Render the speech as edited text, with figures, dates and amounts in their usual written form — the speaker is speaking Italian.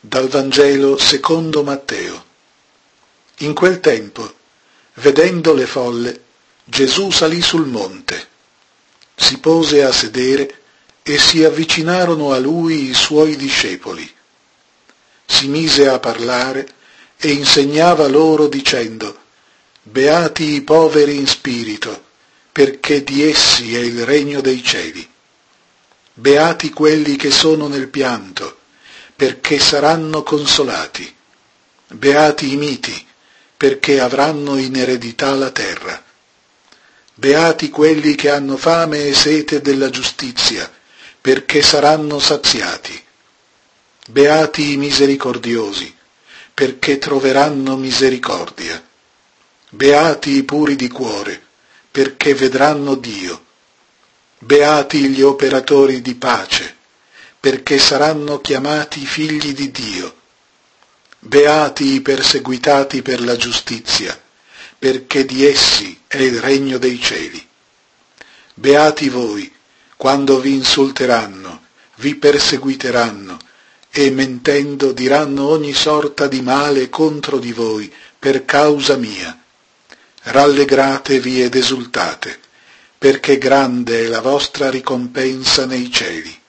Dal Vangelo secondo Matteo. In quel tempo, vedendo le folle, Gesù salì sul monte, si pose a sedere e si avvicinarono a lui i suoi discepoli. Si mise a parlare e insegnava loro dicendo: Beati i poveri in spirito, perché di essi è il regno dei cieli. Beati quelli che sono nel pianto, perché saranno consolati. Beati i miti, perché avranno in eredità la terra. Beati quelli che hanno fame e sete della giustizia, perché saranno saziati. Beati i misericordiosi, perché troveranno misericordia. Beati i puri di cuore, perché vedranno Dio. Beati gli operatori di pace, perché saranno chiamati figli di Dio. Beati i perseguitati per la giustizia, perché di essi è il regno dei cieli. Beati voi, quando vi insulteranno, vi perseguiteranno, e mentendo diranno ogni sorta di male contro di voi per causa mia. Rallegratevi ed esultate, perché grande è la vostra ricompensa nei cieli.